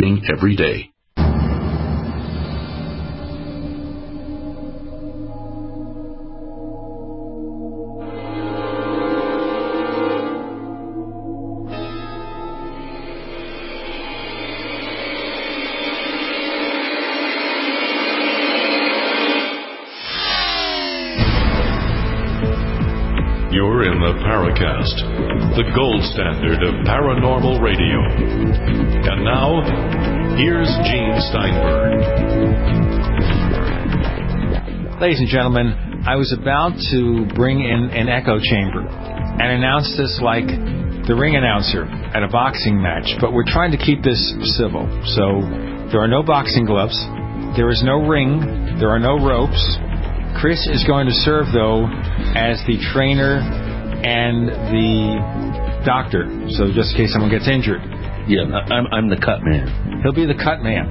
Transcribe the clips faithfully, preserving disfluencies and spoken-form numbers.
every day. You're in the Paracast, the gold standard of paranormal radio. And now, here's Gene Steinberg. Ladies and gentlemen, I was about to bring in an echo chamber and announce this like the ring announcer at a boxing match, but we're trying to keep this civil. So there are no boxing gloves, there is no ring, there are no ropes. Chris is going to serve, though, as the trainer and the doctor, so just in case someone gets injured. Yeah, I'm, I'm the cut man. He'll be the cut man.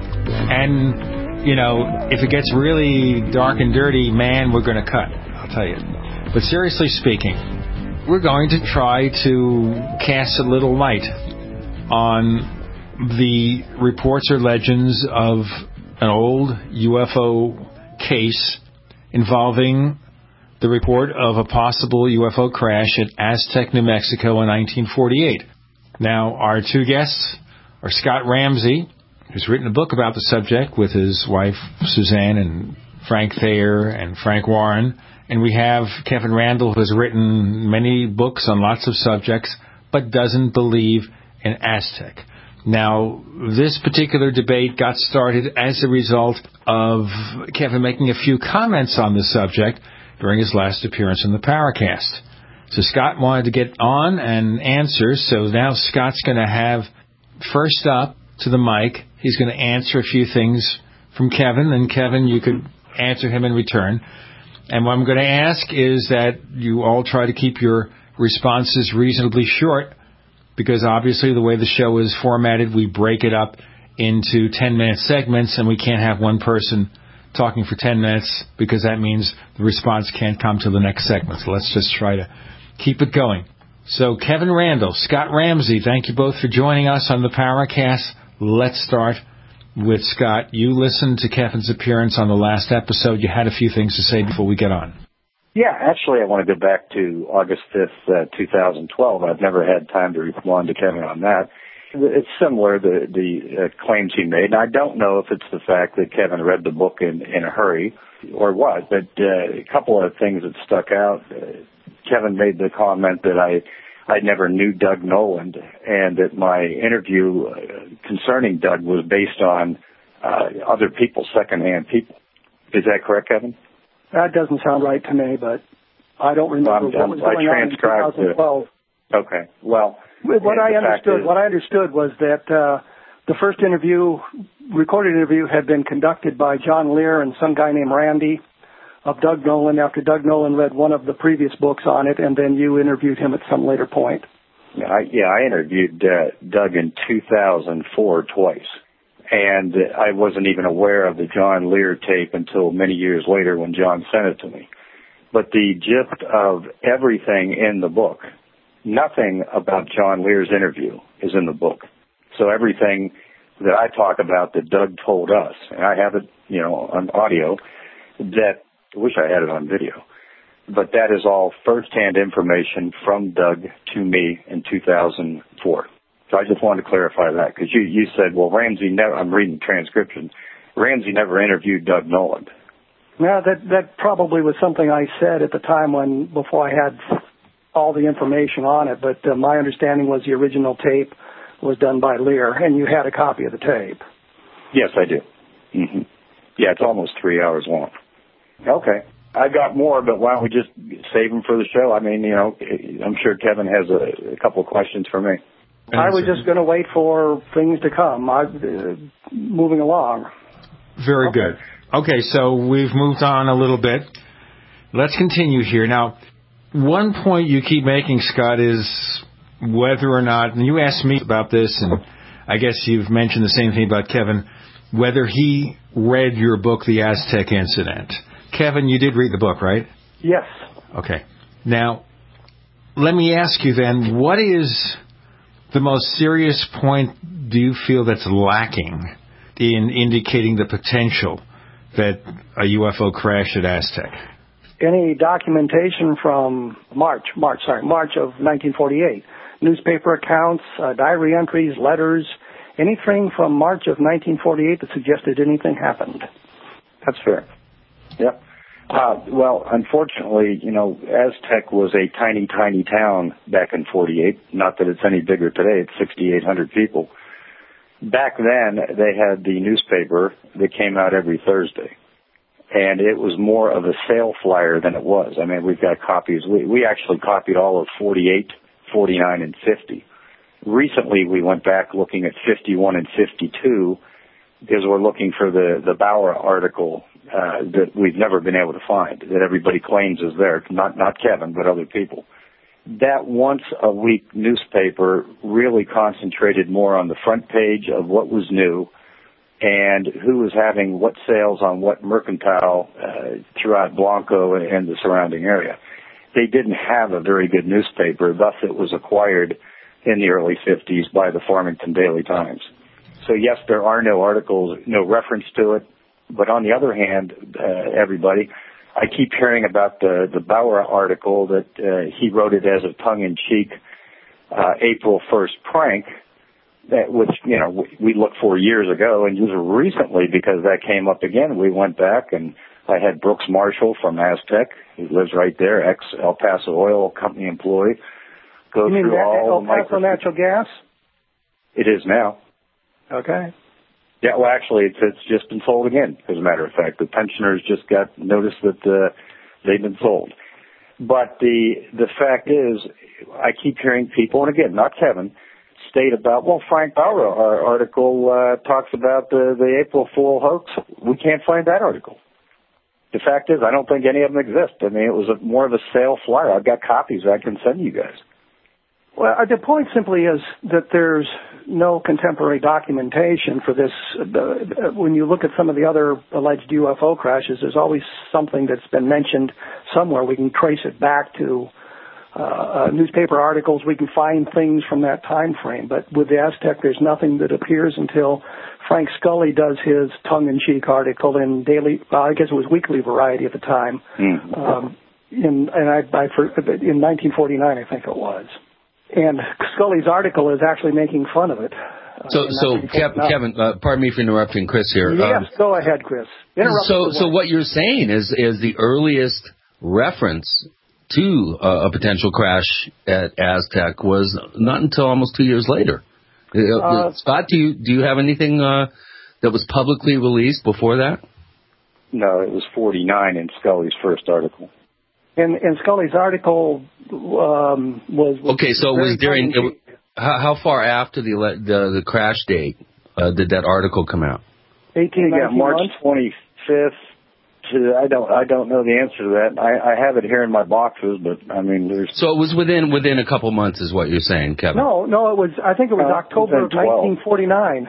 And, you know, if it gets really dark and dirty, man, we're going to cut, I'll tell you. But seriously speaking, we're going to try to cast a little light on the reports or legends of an old U F O case involving the report of a possible U F O crash at Aztec, New Mexico in nineteen forty-eight. Now, our two guests are Scott Ramsey, who's written a book about the subject with his wife, Suzanne, and Frank Thayer and Frank Warren. And we have Kevin Randle, who has written many books on lots of subjects, but doesn't believe in Aztec. Now, this particular debate got started as a result of Kevin making a few comments on the subject during his last appearance in the Paracast. So Scott wanted to get on and answer, so now Scott's going to have, first up to the mic, he's going to answer a few things from Kevin, and Kevin, you could answer him in return. And what I'm going to ask is that you all try to keep your responses reasonably short, because obviously the way the show is formatted, we break it up into ten-minute segments, and we can't have one person talking for ten minutes, because that means the response can't come to the next segment. So let's just try to keep it going. So Kevin Randle, Scott Ramsey, thank you both for joining us on the Paracast. Let's start with Scott. You listened to Kevin's appearance on the last episode. You had a few things to say before we get on. Yeah, actually, I want to go back to August fifth, uh, two thousand twelve. I've never had time to respond to Kevin on that. It's similar, the, the uh, claims he made. And I don't know if it's the fact that Kevin read the book in, in a hurry or what, but uh, a couple of things that stuck out. Uh, Kevin made the comment that I I never knew Doug Noland, and that my interview uh, concerning Doug was based on uh, other people, secondhand people. Is that correct, Kevin? That doesn't sound right to me, but I don't remember well, what was going on in twenty twelve. The, okay, well... What I understood, is, what I understood was that uh, the first interview, recorded interview, had been conducted by John Lear and some guy named Randy of Doug Nolan after Doug Nolan read one of the previous books on it, and then you interviewed him at some later point. Yeah, I, yeah, I interviewed uh, Doug in two thousand four twice, and I wasn't even aware of the John Lear tape until many years later when John sent it to me. But the gist of everything in the book, nothing about John Lear's interview is in the book. So everything that I talk about that Doug told us, and I have it, you know, on audio, that I wish I had it on video, but that is all first-hand information from Doug to me in two thousand four. So I just wanted to clarify that, because you, you said, well, Ramsey never, I'm reading the transcription, Ramsey never interviewed Doug Noland. Yeah, that, that probably was something I said at the time when, before I had all the information on it, but uh, my understanding was the original tape was done by Lear, and you had a copy of the tape. Yes, I do. Mm-hmm. Yeah, it's almost three hours long. Okay. I got more, but why don't we just save them for the show? I mean, you know, I'm sure Kevin has a, a couple of questions for me. I was just going to wait for things to come. I, uh, moving along. Very okay. good. Okay, so we've moved on a little bit. Let's continue here. Now, one point you keep making, Scott, is whether or not, and you asked me about this, and I guess you've mentioned the same thing about Kevin, whether he read your book, The Aztec Incident. Kevin, you did read the book, right? Yes. Okay. Now, let me ask you then, what is the most serious point do you feel that's lacking in indicating the potential that a U F O crashed at Aztec? Any documentation from March, March, sorry, March of nineteen forty-eight, newspaper accounts, uh, diary entries, letters, anything from March of nineteen forty-eight that suggested anything happened? That's fair. Yep. Uh, well, unfortunately, you know, Aztec was a tiny, tiny town back in forty-eight. Not that it's any bigger today. It's sixty-eight hundred people. Back then, they had the newspaper that came out every Thursday. And it was more of a sale flyer than it was. I mean, we've got copies. We, we actually copied all of forty-eight, forty-nine, and fifty. Recently, we went back looking at fifty-one and fifty-two because we're looking for the, the Bauer article uh, that we've never been able to find, that everybody claims is there, not, not Kevin, but other people. That once-a-week newspaper really concentrated more on the front page of what was new and who was having what sales on what mercantile uh, throughout Blanco and, and the surrounding area. They didn't have a very good newspaper, thus it was acquired in the early fifties by the Farmington Daily Times. So yes, there are no articles, no reference to it, but on the other hand, uh, everybody, I keep hearing about the, the Bauer article that uh, he wrote it as a tongue-in-cheek uh, April first prank, that which, you know, we, we looked for years ago, and just recently, because that came up again, we went back and I had Brooks Marshall from Aztec, he lives right there, ex-El Paso Oil Company employee, go you mean through all El Paso Natural Gas? It is now. Okay. Yeah, well, actually, it's, it's just been sold again, as a matter of fact. The pensioners just got notice that uh, they've been sold. But the the fact is, I keep hearing people, and again, not Kevin, state about, well, Frank Bauer, our article uh, talks about the, the April Fool hoax. We can't find that article. The fact is, I don't think any of them exist. I mean, it was a, more of a sale flyer. I've got copies I can send you guys. Well, the point simply is that there's no contemporary documentation for this. When you look at some of the other alleged U F O crashes, there's always something that's been mentioned somewhere. We can trace it back to uh, newspaper articles. We can find things from that time frame. But with the Aztec, there's nothing that appears until Frank Scully does his tongue-in-cheek article in daily, well, I guess it was Weekly Variety at the time, mm-hmm. um, in, and I, I, in nineteen forty-nine, I think it was. And Scully's article is actually making fun of it. Uh, so, so Kev, Kevin, uh, pardon me for interrupting Chris here. Yes, um, go ahead, Chris. Interrupt so, so what you're saying is, is the earliest reference to uh, a potential crash at Aztec was not until almost two years later. Uh, uh, Scott, do you do you have anything uh, that was publicly released before that? No, it was forty-nine in Scully's first article. And, and Scully's article um, was, was okay. So it was during. It, how, how far after the the, the crash date uh, did that article come out? Eighteen, yeah, March twenty-fifth. To, I don't I don't know the answer to that. I, I have it here in my boxes, but I mean, there's. So it was within within a couple months, is what you're saying, Kevin? No, no, it was. I think it was uh, October of nineteen forty-nine.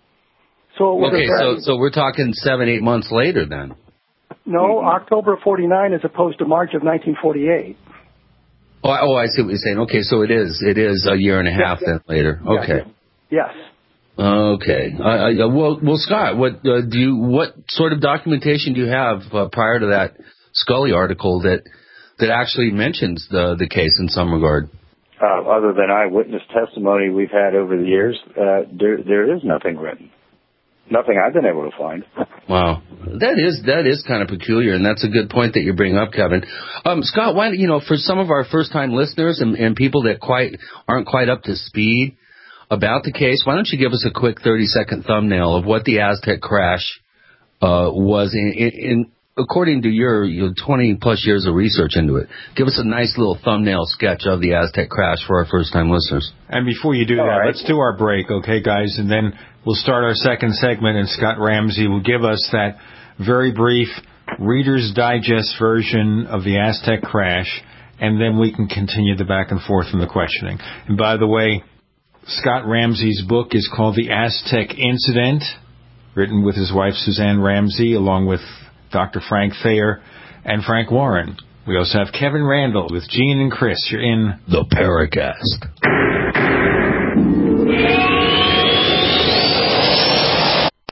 So it was okay, so so we're talking seven eight months later then. No, mm-hmm. October of forty-nine as opposed to March of nineteen forty-eight. Oh, I, oh, I see what you're saying. Okay, so it is it is a year and a half yeah, then yeah. later. Okay. Yes. Okay. Uh, uh, well, well, Scott, what uh, do you what sort of documentation do you have uh, prior to that Scully article that that actually mentions the the case in some regard? Uh, other than eyewitness testimony we've had over the years, uh, there there is nothing written. Nothing I've been able to find. Wow, that is that is kind of peculiar, and that's a good point that you bring up, Kevin. Um, Scott, why you know for some of our first-time listeners and, and people that quite aren't quite up to speed about the case, why don't you give us a quick thirty-second thumbnail of what the Aztec crash uh, was in, in, in according to your, your twenty-plus years of research into it. Give us a nice little thumbnail sketch of the Aztec crash for our first-time listeners. And before you do All that, right. let's do our break, okay, guys? And then we'll start our second segment, and Scott Ramsey will give us that very brief Reader's Digest version of the Aztec crash, and then we can continue the back and forth and the questioning. And by the way, Scott Ramsey's book is called The Aztec Incident, written with his wife Suzanne Ramsey, along with Doctor Frank Thayer and Frank Warren. We also have Kevin Randall with Gene and Chris. You're in the Paracast.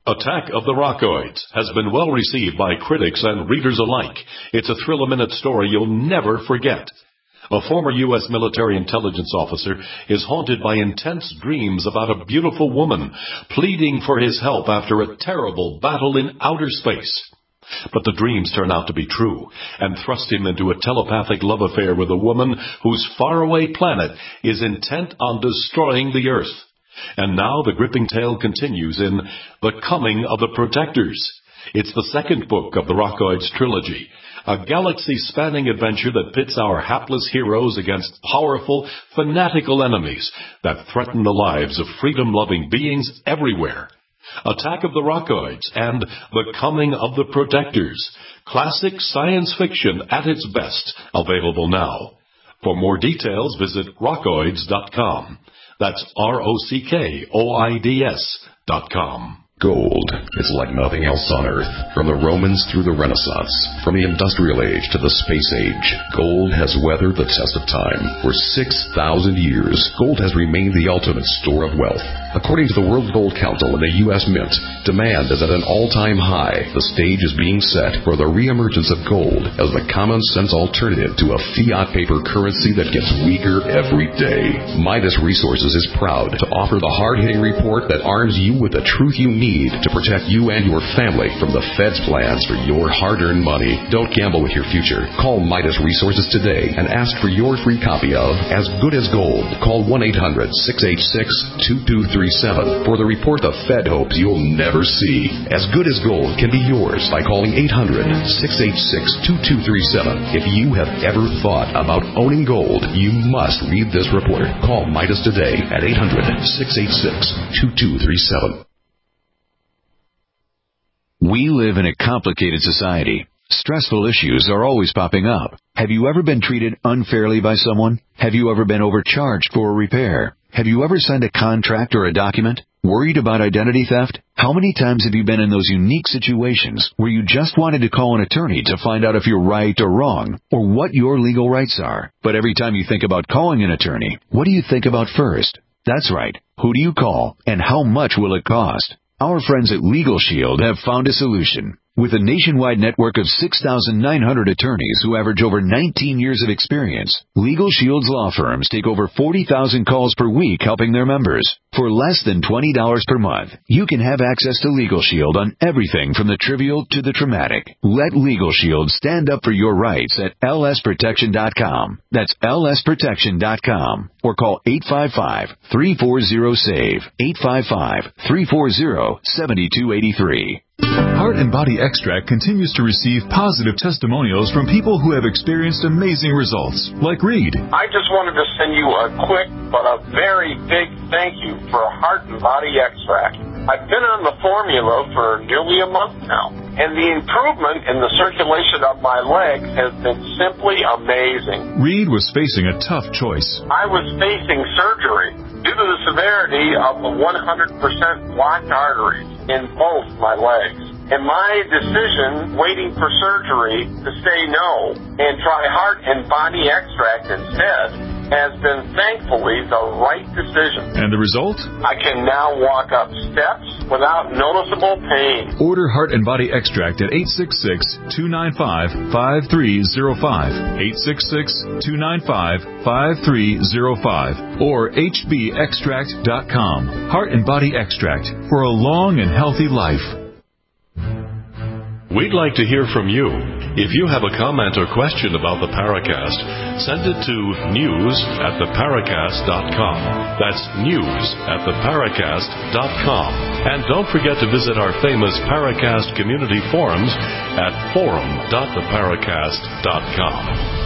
Attack of the Rockoids has been well received by critics and readers alike. It's a thrill-a-minute story you'll never forget. A former U S military intelligence officer is haunted by intense dreams about a beautiful woman pleading for his help after a terrible battle in outer space. But the dreams turn out to be true and thrust him into a telepathic love affair with a woman whose faraway planet is intent on destroying the Earth. And now the gripping tale continues in The Coming of the Protectors. It's the second book of the Rockoids trilogy, a galaxy-spanning adventure that pits our hapless heroes against powerful, fanatical enemies that threaten the lives of freedom-loving beings everywhere. Attack of the Rockoids and The Coming of the Protectors. Classic science fiction at its best, available now. For more details, visit rockoids dot com. That's R O C K O I D S dot com. Gold is like nothing else on Earth. From the Romans through the Renaissance, from the Industrial Age to the Space Age, gold has weathered the test of time. For six thousand years, gold has remained the ultimate store of wealth. According to the World Gold Council and the U S Mint, demand is at an all-time high. The stage is being set for the reemergence of gold as the common-sense alternative to a fiat paper currency that gets weaker every day. Midas Resources is proud to offer the hard-hitting report that arms you with the truth you need to protect you and your family from the Fed's plans for your hard-earned money. Don't gamble with your future. Call Midas Resources today and ask for your free copy of As Good as Gold. Call one eight hundred six eight six two two three seven for the report the Fed hopes you'll never see. As Good as Gold can be yours by calling eight hundred six eight six two two three seven. If you have ever thought about owning gold, you must read this report. Call Midas today at eight hundred six eight six two two three seven. We live in a complicated society. Stressful issues are always popping up. Have you ever been treated unfairly by someone? Have you ever been overcharged for a repair? Have you ever signed a contract or a document? Worried about identity theft? How many times have you been in those unique situations where you just wanted to call an attorney to find out if you're right or wrong, or what your legal rights are? But every time you think about calling an attorney, what do you think about first? That's right. Who do you call, and how much will it cost? Our friends at Legal Shield have found a solution. With a nationwide network of six thousand nine hundred attorneys who average over nineteen years of experience, Legal Shield's law firms take over forty thousand calls per week helping their members. For less than twenty dollars per month, you can have access to Legal Shield on everything from the trivial to the traumatic. Let Legal Shield stand up for your rights at L S protection dot com. That's L S protection dot com. Or call eight five five, three four zero, S A V E, eight five five, three four zero, seven two eight three. Heart and Body Extract continues to receive positive testimonials from people who have experienced amazing results, like Reed. I just wanted to send you a quick but a very big thank you for Heart and Body Extract. I've been on the formula for nearly a month now, and the improvement in the circulation of my legs has been simply amazing. Reed was facing a tough choice. I was facing surgery due to the severity of the one hundred percent blocked arteries in both my legs. And my decision, waiting for surgery, to say no and try Heart and Body Extract instead, has been thankfully the right decision. And the result? I can now walk up steps without noticeable pain. Order Heart and Body Extract at eight six six, two nine five, five three zero five, eight six six, two nine five, five three zero five, or H B extract dot com. Heart and Body Extract for a long and healthy life. We'd like to hear from you. If you have a comment or question about the Paracast, send it to news at the paracast dot com. That's news at the paracast dot com. And don't forget to visit our famous Paracast community forums at forum dot the paracast dot com.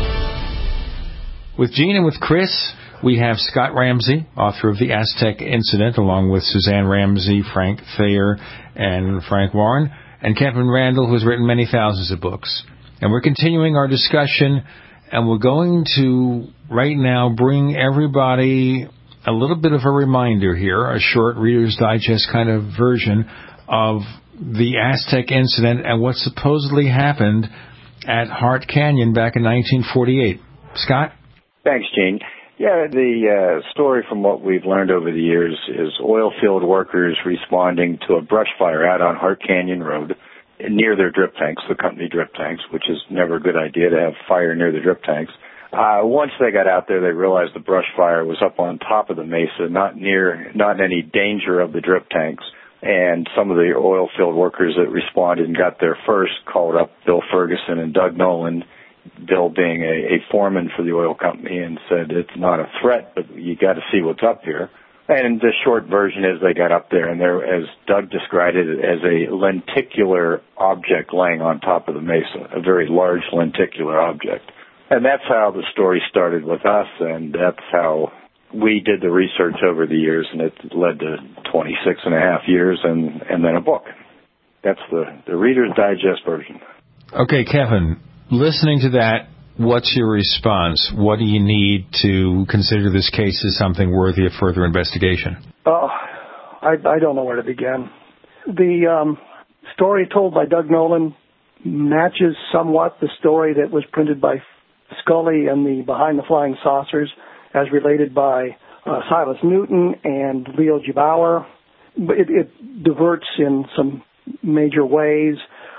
With Gene and with Chris, we have Scott Ramsey, author of The Aztec Incident, along with Suzanne Ramsey, Frank Thayer, and Frank Warren, and Kevin Randall, who has written many thousands of books. And we're continuing our discussion, and we're going to, right now, bring everybody a little bit of a reminder here, a short Reader's Digest kind of version of the Aztec Incident and what supposedly happened at Hart Canyon back in nineteen forty-eight. Scott? Thanks, Gene. Yeah, the uh, story from what we've learned over the years is oil field workers responding to a brush fire out on Hart Canyon Road near their drip tanks, the company drip tanks, which is never a good idea to have fire near the drip tanks. Uh, once they got out there, they realized the brush fire was up on top of the mesa, not near, not in any danger of the drip tanks. And some of the oil field workers that responded and got there first called up Bill Ferguson and Doug Nolan, Bill being a, a foreman for the oil company, and said, it's not a threat, but you got to see what's up here. And the short version is they got up there, and there, as Doug described it, as a lenticular object laying on top of the mesa, a very large lenticular object. And that's how the story started with us, and that's how we did the research over the years, and it led to twenty-six and a half years and, and then a book. That's the, the Reader's Digest version. Okay, Kevin, listening to that, what's your response? What do you need to consider this case as something worthy of further investigation? Oh, I, I don't know where to begin. The um, story told by Doug Nolan matches somewhat the story that was printed by Scully and the Behind the Flying Saucers, as related by uh, Silas Newton and Leo Gebauer. It, it diverts in some major ways.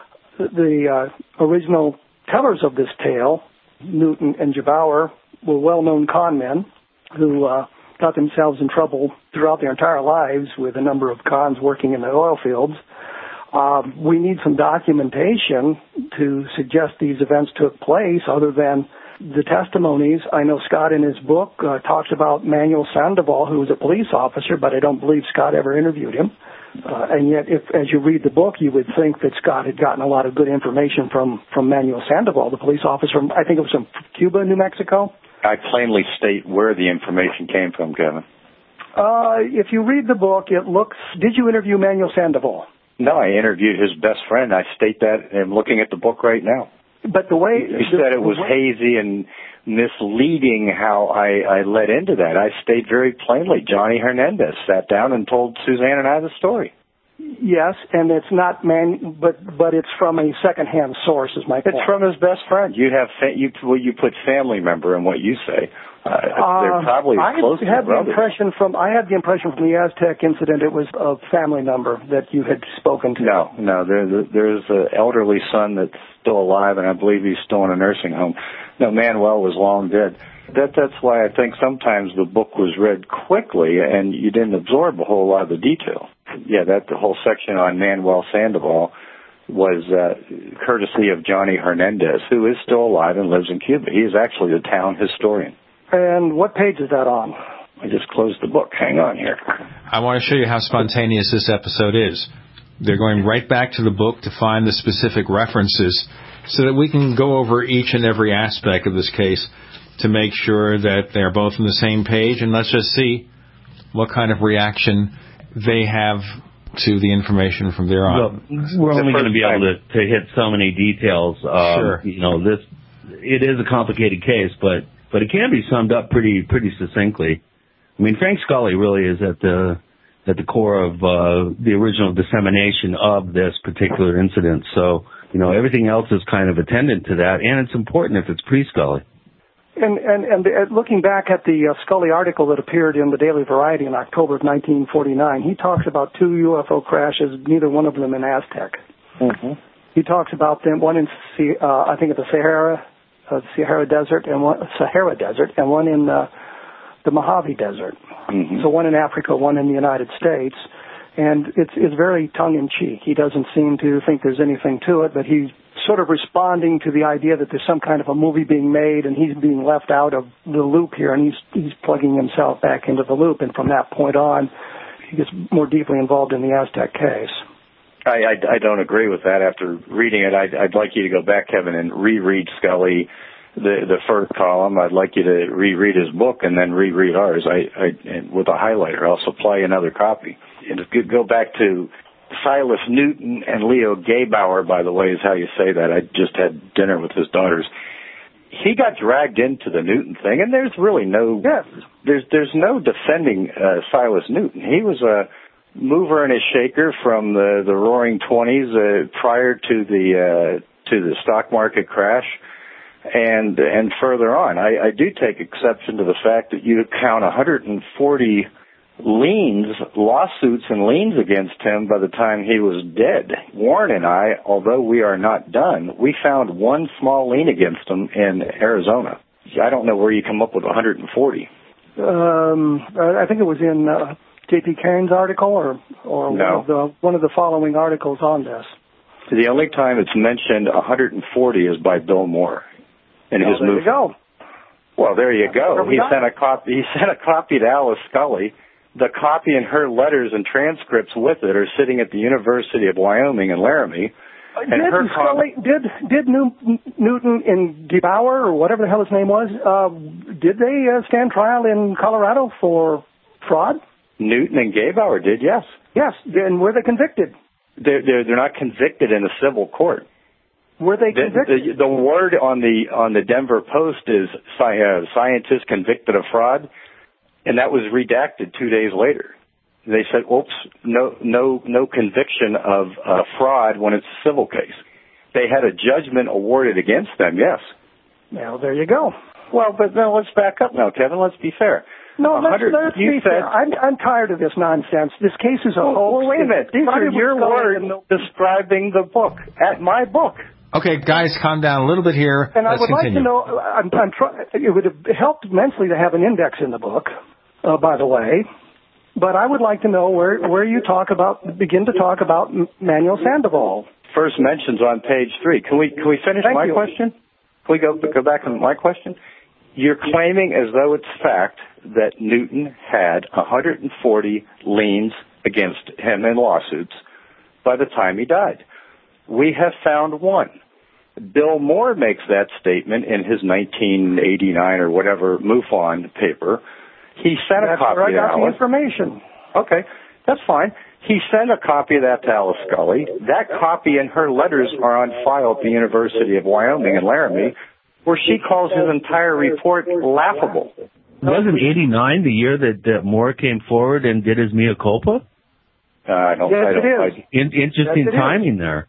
The uh, original tellers of this tale, Newton and Gebauer, were well-known con men who uh, got themselves in trouble throughout their entire lives with a number of cons working in the oil fields. Uh, we need some documentation to suggest these events took place other than the testimonies. I know Scott in his book uh, talks about Manuel Sandoval, who was a police officer, but I don't believe Scott ever interviewed him. Uh, and yet, if, as you read the book, you would think that Scott had gotten a lot of good information from, from Manuel Sandoval, the police officer from, I think it was from Cuba, New Mexico. I plainly state where the information came from, Kevin. Uh, if you read the book, it looks... Did you interview Manuel Sandoval? No, I interviewed his best friend. I state that, and I'm looking at the book right now. But the way... You the, said it was way, hazy and misleading how I, I led into that. I state very plainly, Johnny Hernandez sat down and told Suzanne and I the story. Yes, and it's not man, but but it's from a secondhand source, is my point. It's from his best friend. You have fa- you well, you put family member in what you say. Uh, uh, they're probably I close to had the brothers. impression from I had the impression from the Aztec incident it was a family member that you had spoken to. No, no, there, there's an elderly son that's still alive, and I believe he's still in a nursing home. No, Manuel was long dead. That that's why I think sometimes the book was read quickly, and you didn't absorb a whole lot of the detail. Yeah, that the whole section on Manuel Sandoval was uh, courtesy of Johnny Hernandez, who is still alive and lives in Cuba. He is actually the town historian. And what page is that on? I just closed the book. Hang on here. I want to show you how spontaneous this episode is. They're going right back to the book to find the specific references so that we can go over each and every aspect of this case to make sure that they're both on the same page. And let's just see what kind of reaction they have to the information from there on. Well, we're only going to be able to, to hit so many details. Um, sure. You know, this it is a complicated case, but but it can be summed up pretty pretty succinctly. I mean, Frank Scully really is at the at the core of uh, the original dissemination of this particular incident. So, you know, everything else is kind of attendant to that, and it's important if it's pre-Scully. And, and, and looking back at the uh, Scully article that appeared in the Daily Variety in October of nineteen forty-nine, he talks about two U F O crashes, neither one of them in Aztec. Mm-hmm. He talks about them, one in, uh, I think, at the Sahara, uh, Sahara Desert, and one Sahara Desert, and one in uh, the Mojave Desert. Mm-hmm. So one in Africa, one in the United States. And it's, it's very tongue-in-cheek. He doesn't seem to think there's anything to it, but he's sort of responding to the idea that there's some kind of a movie being made and he's being left out of the loop here, and he's he's plugging himself back into the loop. And from that point on, he gets more deeply involved in the Aztec case. I, I, I don't agree with that. After reading it, I'd, I'd like you to go back, Kevin, and reread Scully, the the first column. I'd like you to reread his book and then reread ours. I, I and with a highlighter. I'll supply you another copy. And go back to Silas Newton and Leo Gebauer, by the way, is how you say that. I just had dinner with his daughters. He got dragged into the Newton thing, and there's really no yes. there's there's no defending uh, Silas Newton. He was a mover and a shaker from the the Roaring Twenties uh, prior to the uh, to the stock market crash. and and further on. I, I do take exception to the fact that you count one hundred forty liens, lawsuits and liens against him by the time he was dead. Warren and I, although we are not done, we found one small lien against him in Arizona. I don't know where you come up with one hundred forty. Um, I think it was in uh, J P Cairns' article, or or no. one of the one of the following articles on this. The only time it's mentioned one hundred forty is by Bill Moore in well, his there movie. You go. Well, there you go. He got? sent a copy. He sent a copy to Alice Scully. The copy and her letters and transcripts with it are sitting at the University of Wyoming in Laramie. Uh, and did her Scully, com- did did New, Newton and Gebauer, or whatever the hell his name was, uh, did they uh, stand trial in Colorado for fraud? Newton and Gebauer did, yes. Yes, and were they convicted? They're, they're, they're not convicted in a civil court. Were they the, convicted? The, the word on the on the Denver Post is sci- uh, scientist convicted of fraud, and that was redacted two days later. They said, "Oops, no, no, no conviction of uh, fraud when it's a civil case." They had a judgment awarded against them. Yes. Well, there you go. Well, but now let's back up now, Kevin. Let's be fair. No, let's, let's you be said, fair. I'm, I'm tired of this nonsense. This case is a oh, hoax. Well, wait a minute. These are your words describing the book, at my book. Okay, guys, calm down a little bit here. And Let's I would continue. like to know, I'm, I'm try, it would have helped immensely to have an index in the book, uh, by the way. But I would like to know where, where you talk about, begin to talk about Manuel Sandoval. First mentions on page three. Can we, can we finish Thank my you. question? Can we go, go back on my question? You're claiming as though it's fact that Newton had one hundred forty liens against him in lawsuits by the time he died. We have found one. Bill Moore makes that statement in his nineteen eighty-nine or whatever MUFON paper. He sent That's a copy where I to got Alice. the information. Okay, that's fine. He sent a copy of that to Alice Scully. That copy and her letters are on file at the University of Wyoming in Laramie, where she calls his entire report laughable. Wasn't eighty-nine the year that, that Moore came forward and did his mea culpa? Uh, I don't. Yes, I don't. it is. I, In, interesting Yes, it timing there.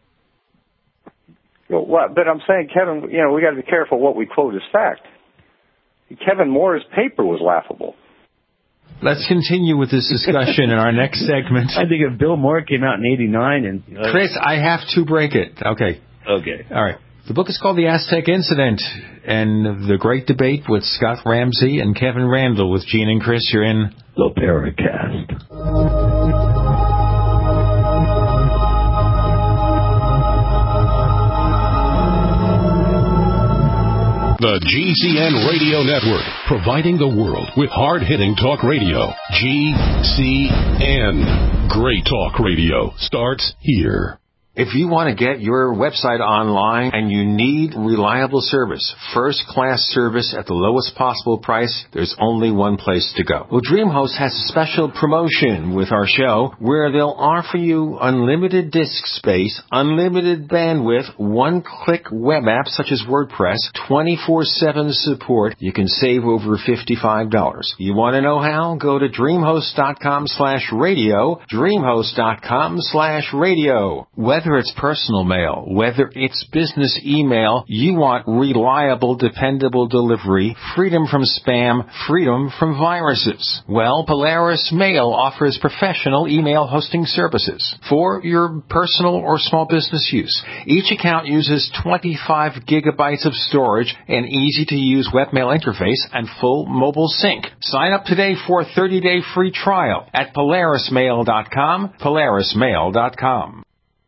well, what, but I'm saying, Kevin, you know, we got to be careful what we quote as fact. Kevin Moore's paper was laughable. Let's continue with this discussion in our next segment. I think if Bill Moore came out in eighty-nine and... Uh, Chris, I have to break it. Okay. Okay. All right. The book is called The Aztec Incident, and the great debate with Scott Ramsey and Kevin Randall with Gene and Chris. You're in The Paracast. The G C N Radio Network, providing the world with hard-hitting talk radio. G C N. Great talk radio starts here. If you want to get your website online and you need reliable service, first-class service at the lowest possible price, there's only one place to go. Well, DreamHost has a special promotion with our show where they'll offer you unlimited disk space, unlimited bandwidth, one-click web apps such as WordPress, twenty-four seven support. You can save over fifty-five dollars. You want to know how? Go to DreamHost.com slash radio, DreamHost.com slash radio. Whether it's personal mail, whether it's business email, you want reliable, dependable delivery, freedom from spam, freedom from viruses. Well, Polaris Mail offers professional email hosting services for your personal or small business use. Each account uses twenty-five gigabytes of storage, an easy-to-use webmail interface, and full mobile sync. Sign up today for a thirty-day free trial at Polaris Mail dot com, Polaris Mail dot com.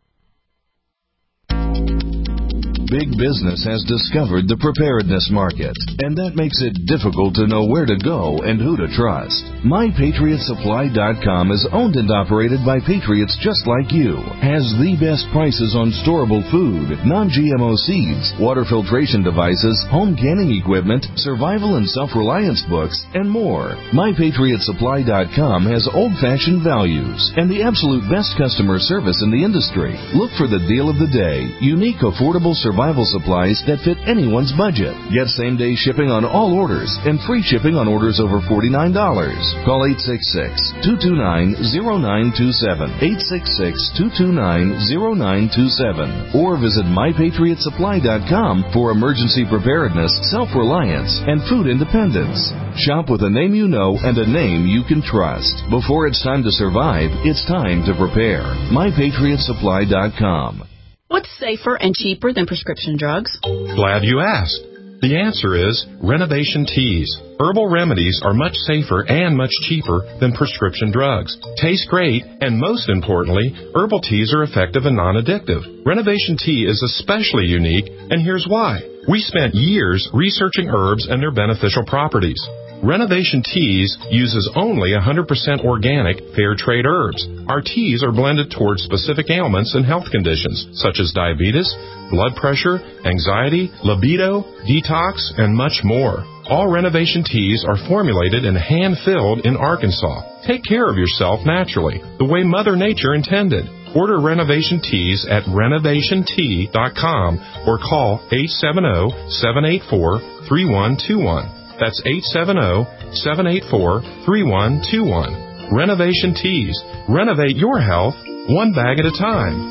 Big business has discovered the preparedness market, and that makes it difficult to know where to go and who to trust. My Patriot Supply dot com is owned and operated by patriots just like you, has the best prices on storable food, non-G M O seeds, water filtration devices, home canning equipment, survival and self-reliance books, and more. My Patriot Supply dot com has old-fashioned values and the absolute best customer service in the industry. Look for the deal of the day, unique affordable survival survival supplies that fit anyone's budget. Get same-day shipping on all orders and free shipping on orders over forty-nine dollars. Call eight six six, two two nine, zero nine two seven, eight six six, two two nine, zero nine two seven, or visit my patriot supply dot com for emergency preparedness, self-reliance, and food independence. Shop with a name you know and a name you can trust. Before it's time to survive, it's time to prepare. my patriot supply dot com. What's safer and cheaper than prescription drugs? Glad you asked. The answer is Renovation Teas. Herbal remedies are much safer and much cheaper than prescription drugs. Taste great, and most importantly, herbal teas are effective and non-addictive. Renovation Tea is especially unique, and here's why. We spent years researching herbs and their beneficial properties. Renovation Teas uses only one hundred percent organic, fair trade herbs. Our teas are blended towards specific ailments and health conditions, such as diabetes, blood pressure, anxiety, libido, detox, and much more. All Renovation Teas are formulated and hand-filled in Arkansas. Take care of yourself naturally, the way Mother Nature intended. Order Renovation Teas at renovation tea dot com or call eight seven zero, seven eight four, three one two one. That's eight seven zero, seven eight four, three one two one. Renovation Teas. Renovate your health one bag at a time.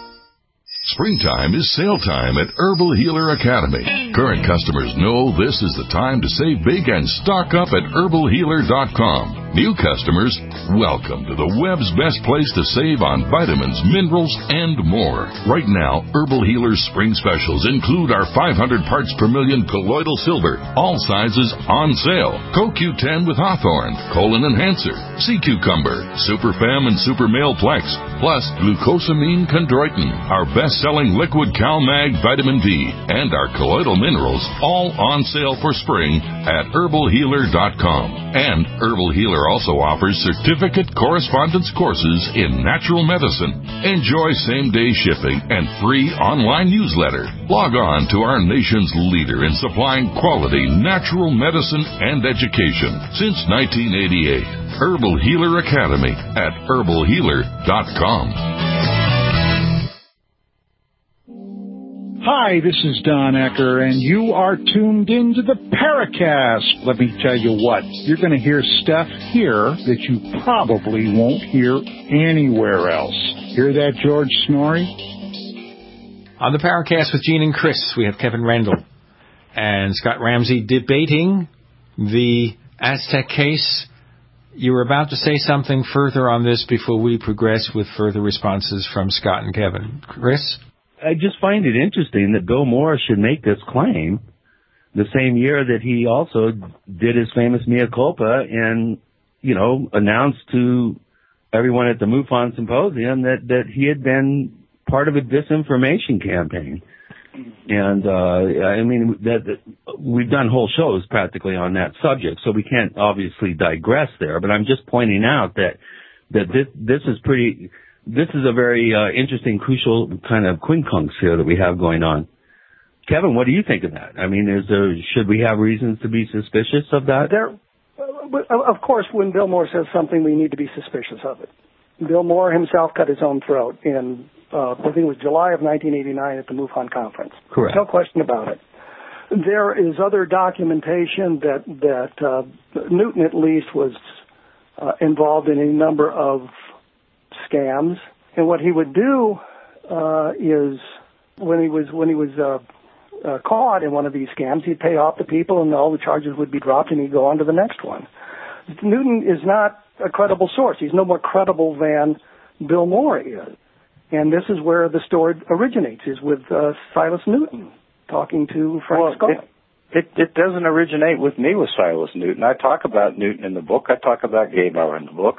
Springtime is sale time at Herbal Healer Academy. Current customers know this is the time to save big and stock up at herbal healer dot com. New customers, welcome to the web's best place to save on vitamins, minerals, and more. Right now, Herbal Healer's spring specials include our five hundred parts per million colloidal silver, all sizes on sale, Co Q ten with Hawthorne, Colon Enhancer, Sea Cucumber, Super Fem and Super Male Plex, plus glucosamine chondroitin, our best-selling liquid CalMag vitamin D, and our colloidal minerals, all on sale for spring at herbal healer dot com. And Herbal Healer also offers certificate correspondence courses in natural medicine. Enjoy same-day shipping and free online newsletter. Log on to our nation's leader in supplying quality natural medicine and education since nineteen eighty-eight. Herbal Healer Academy at herbal healer dot com. Hi, this is Don Ecker, and you are tuned into the Paracast. Let me tell you what, you're going to hear stuff here that you probably won't hear anywhere else. Hear that, George Snorri? On the Paracast with Gene and Chris, we have Kevin Rendell and Scott Ramsey debating the Aztec case. You were about to say something further on this before we progress with further responses from Scott and Kevin. Chris? I just find it interesting that Bill Moore should make this claim the same year that he also did his famous mea culpa and, you know, announced to everyone at the MUFON Symposium that, that he had been part of a disinformation campaign. And, uh, I mean, that, that we've done whole shows practically on that subject, so we can't obviously digress there, but I'm just pointing out that, that this, this is pretty... This is a very uh, interesting, crucial kind of quincunx here that we have going on. Kevin, what do you think of that? I mean, is there, should we have reasons to be suspicious of that? There, uh, of course, when Bill Moore says something, we need to be suspicious of it. Bill Moore himself cut his own throat in, uh, I think it was July of nineteen eighty-nine at the MUFON conference. Correct. No question about it. There is other documentation that, that uh, Newton at least was uh, involved in a number of scams, and what he would do uh, is when he was when he was uh, uh, caught in one of these scams, he'd pay off the people, and all the charges would be dropped, and he'd go on to the next one. Newton is not a credible source. He's no more credible than Bill Moore is, and this is where the story originates: is with uh, Silas Newton talking to Frank well, Scully. It, it, it doesn't originate with me with Silas Newton. I talk about Newton in the book. I talk about Gebauer in the book.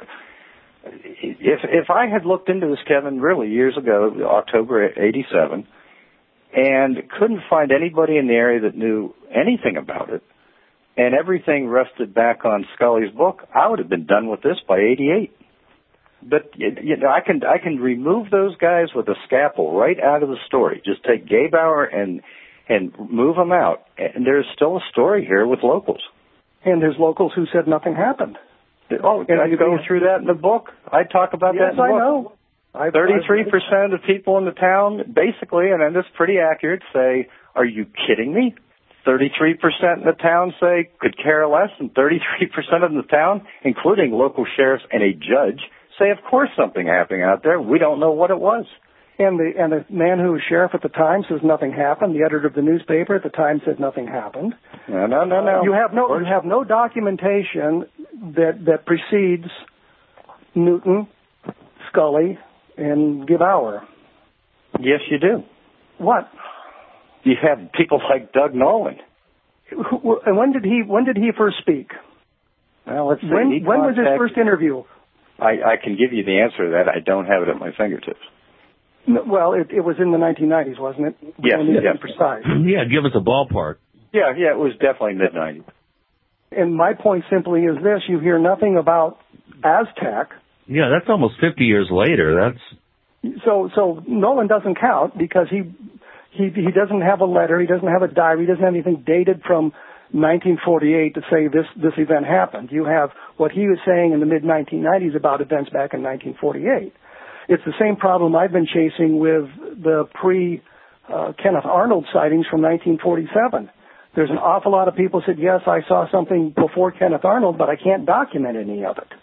If if I had looked into this, Kevin, really years ago, October eighty-seven, and couldn't find anybody in the area that knew anything about it, and everything rested back on Scully's book, I would have been done with this by eighty-eight. But you know, I can I can remove those guys with a scalpel right out of the story. Just take Gebauer and and move them out, and there's still a story here with locals. And there's locals who said nothing happened. Oh, can I go through that in the book? I talk about yes, that in the book. I know. thirty-three percent of people in the town, basically, and that's pretty accurate, say, are you kidding me? thirty-three percent in the town say could care less, and thirty-three percent of the town, including local sheriffs and a judge, say, of course something happening out there. We don't know what it was. And the and the man who was sheriff at the time says nothing happened. The editor of the newspaper at the time said nothing happened. No, no, no, no. You have no you have no documentation that that precedes Newton, Scully, and Gibauer. Yes, you do. What? You have people like Doug Nolan. And when did he when did he first speak? Well, let's see. When, when was his first interview? I, I can give you the answer to that. I don't have it at my fingertips. No, well, it, it was in the nineteen nineties, wasn't it? Yes, yeah. yes. Precise. Yeah, give us a ballpark. Yeah, yeah, it was definitely mid nineties. And my point simply is this: you hear nothing about Aztec. Yeah, that's almost fifty years later. That's so. So Nolan doesn't count because he he he doesn't have a letter. He doesn't have a diary. He doesn't have anything dated from nineteen forty-eight to say this this event happened. You have what he was saying in the mid nineteen nineties about events back in nineteen forty-eight. It's the same problem I've been chasing with the pre uh, Kenneth Arnold sightings from nineteen forty-seven. There's an awful lot of people said, yes, I saw something before Kenneth Arnold, but I can't document any of it.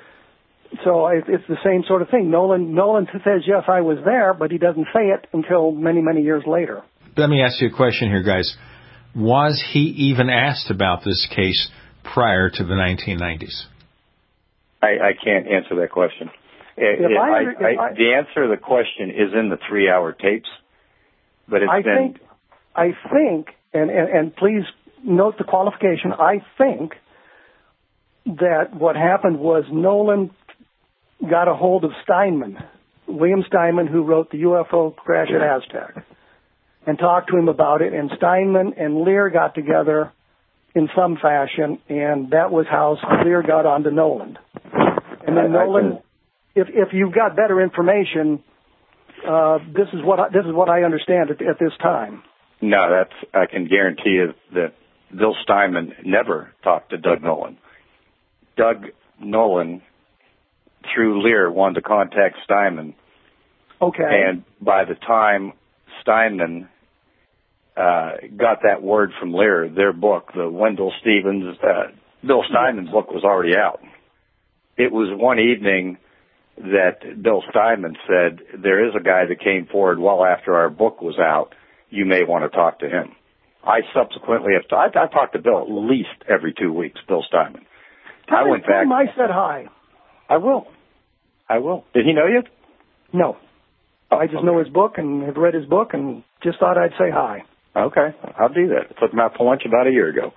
So it's the same sort of thing. Nolan Nolan says, yes, I was there, but he doesn't say it until many, many years later. Let me ask you a question here, guys. Was he even asked about this case prior to the nineteen nineties? I, I can't answer that question. It, it, I, I, I, the answer to the question is in the three-hour tapes, but it's I been... think, I think, and, and, and please note the qualification, I think that what happened was Nolan got a hold of Steinman, William Steinman, who wrote the U F O crash at Aztec, and talked to him about it, and Steinman and Lear got together in some fashion, and that was how Lear got onto Nolan. And then I, Nolan... I If if you've got better information, uh, this is what I, this is what I understand at, at this time. No, that's I can guarantee you that Bill Steinman never talked to Doug Nolan. Doug Nolan, through Lear, wanted to contact Steinman. Okay. And by the time Steinman uh, got that word from Lear, their book, the Wendell Stevens, uh, Bill Steinman's book was already out. It was one evening that Bill Steinman said, there is a guy that came forward well after our book was out. You may want to talk to him. I subsequently have, t- I, I talked to Bill at least every two weeks, Bill Steinman. Tell I me, went back. I said hi. I will. I will. Did he know you? No. Oh, I just okay. know his book and have read his book and just thought I'd say hi. Okay. I'll do that. I took him out for lunch about a year ago.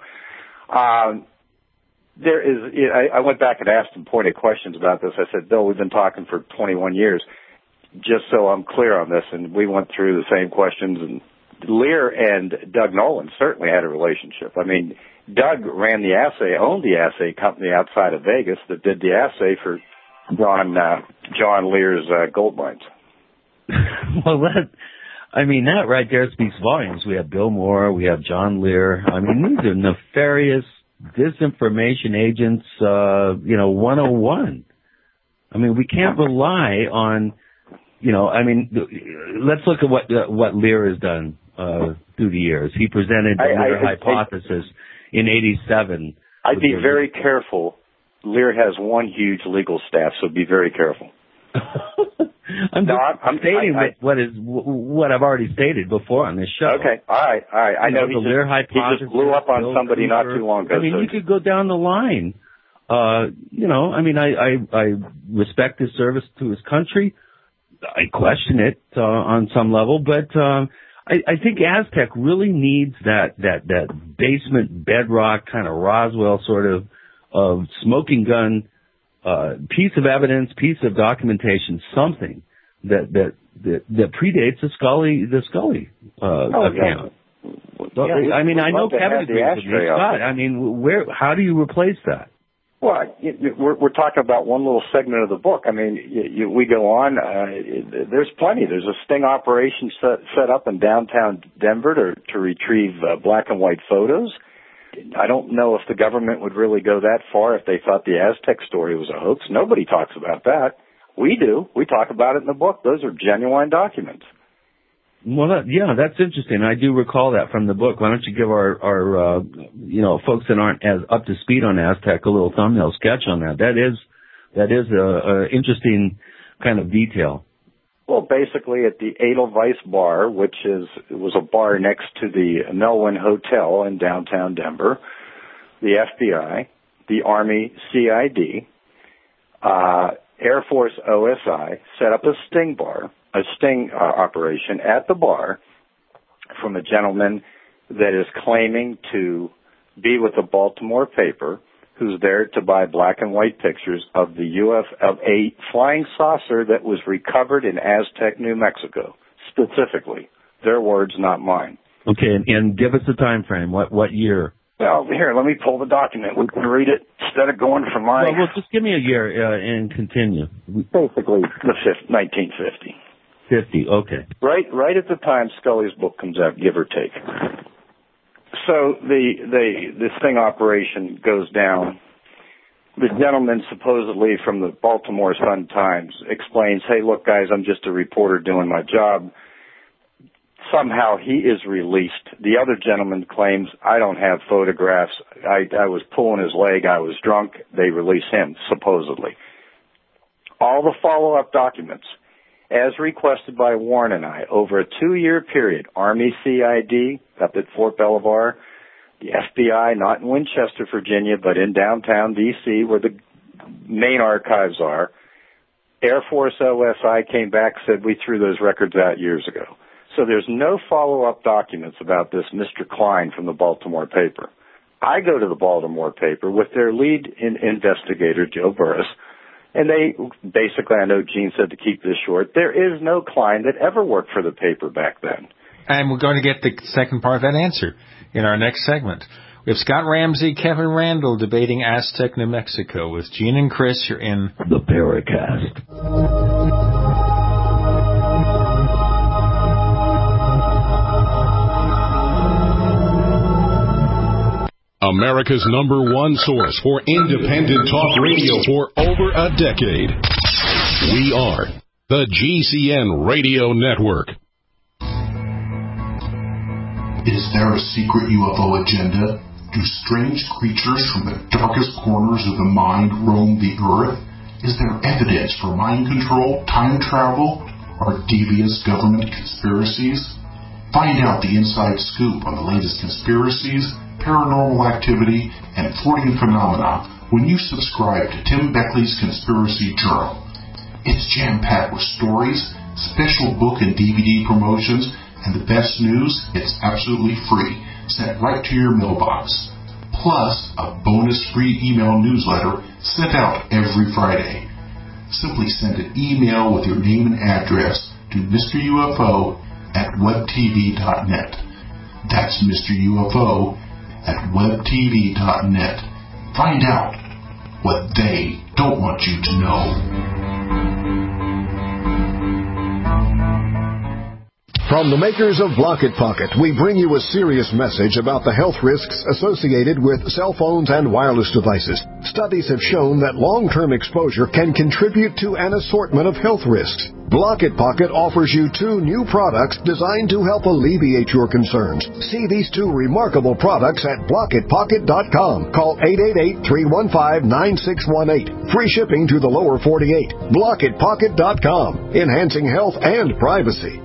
Um, There is. I, I went back and asked him pointed questions about this. I said, Bill, we've been talking for twenty-one years. Just so I'm clear on this, and we went through the same questions. And Lear and Doug Nolan certainly had a relationship. I mean, Doug ran the assay, owned the assay company outside of Vegas that did the assay for John uh, John Lear's uh, gold mines. Well, that. I mean, that right there speaks volumes. We have Bill Moore, we have John Lear. I mean, these are nefarious disinformation agents, uh, you know, one oh one. I mean, we can't rely on, you know, I mean, let's look at what uh, what Lear has done uh, through the years. He presented the I, Lear I, hypothesis I, in eighty-seven. I'd be very careful. Lear has one huge legal staff, so be very careful. I'm, no, I'm, I'm stating I, I, what is what I've already stated before on this show. Okay, all right, all right. I you know, know he, the just, Lear he hypothesis, just blew up on Bill somebody Cooper. not too long ago. I mean, so you could go down the line. Uh, you know, I mean, I, I, I respect his service to his country. I question it uh, on some level, but um, I, I think Aztec really needs that that that basement bedrock kind of Roswell sort of of smoking gun uh, piece of evidence, piece of documentation, something that that that, that predates the Scully the Scully uh, oh, account. Yeah. So, yeah, I mean, I know Kevin agrees with me, Scott. I mean, where? How do you replace that? Well, we're, we're talking about one little segment of the book. I mean, you, you, we go on. Uh, there's plenty. There's a sting operation set, set up in downtown Denver to, to retrieve uh, black and white photos. I don't know if the government would really go that far if they thought the Aztec story was a hoax. Nobody talks about that. We do. We talk about it in the book. Those are genuine documents. Well, that, yeah, that's interesting. I do recall that from the book. Why don't you give our, our uh, you know, folks that aren't as up to speed on Aztec a little thumbnail sketch on that? That is, that is a, a interesting kind of detail. Well, basically at the Edelweiss Bar, which is it was a bar next to the Melwin Hotel in downtown Denver, the F B I, the Army C I D, uh, Air Force O S I set up a sting bar, a sting uh, operation at the bar from a gentleman that is claiming to be with the Baltimore paper, who's there to buy black and white pictures of the U F of a flying saucer that was recovered in Aztec, New Mexico, specifically. Their words, not mine. Okay, and, and give us a time frame. What what year? Well, here, let me pull the document. We can read it instead of going from my... Well, well just give me a year uh, and continue. Basically, the fifth, nineteen fifty. fifty, okay. Right, right at the time Scully's book comes out, give or take. So the the this sting operation goes down. The gentleman supposedly from the Baltimore Sun-Times explains, hey, look, guys, I'm just a reporter doing my job. Somehow he is released. The other gentleman claims, I don't have photographs. I, I was pulling his leg. I was drunk. They release him, supposedly. All the follow-up documents, as requested by Warren and I, over a two-year period, Army C I D up at Fort Belvoir, the F B I, not in Winchester, Virginia, but in downtown D C where the main archives are, Air Force O S I came back, said we threw those records out years ago. So there's no follow-up documents about this Mister Klein from the Baltimore paper. I go to the Baltimore paper with their lead in investigator, Joe Burris, and they basically, I know Gene said to keep this short, there is no Klein that ever worked for the paper back then. And we're going to get the second part of that answer in our next segment. We have Scott Ramsey, Kevin Randle debating Aztec, New Mexico with Gene and Chris. You're in the Paracast. America's number one source for independent talk radio for over a decade. We are the G C N Radio Network. Is there a secret U F O agenda? Do strange creatures from the darkest corners of the mind roam the earth? Is there evidence for mind control, time travel, or devious government conspiracies? Find out the inside scoop on the latest conspiracies, paranormal activity, and Fortean phenomena when you subscribe to Tim Beckley's Conspiracy Journal. It's jam-packed with stories, special book and D V D promotions, and the best news, it's absolutely free, sent right to your mailbox. Plus, a bonus free email newsletter sent out every Friday. Simply send an email with your name and address to Mister U F O at web t v dot net. That's Mister U F O at web t v dot net. Find out what they don't want you to know. From the makers of Blocket Pocket, we bring you a serious message about the health risks associated with cell phones and wireless devices. Studies have shown that long-term exposure can contribute to an assortment of health risks. Blocket Pocket offers you two new products designed to help alleviate your concerns. See these two remarkable products at blocket pocket dot com. Call eight eight eight, three one five, nine six one eight. Free shipping to the lower forty-eight. blocket pocket dot com. Enhancing health and privacy.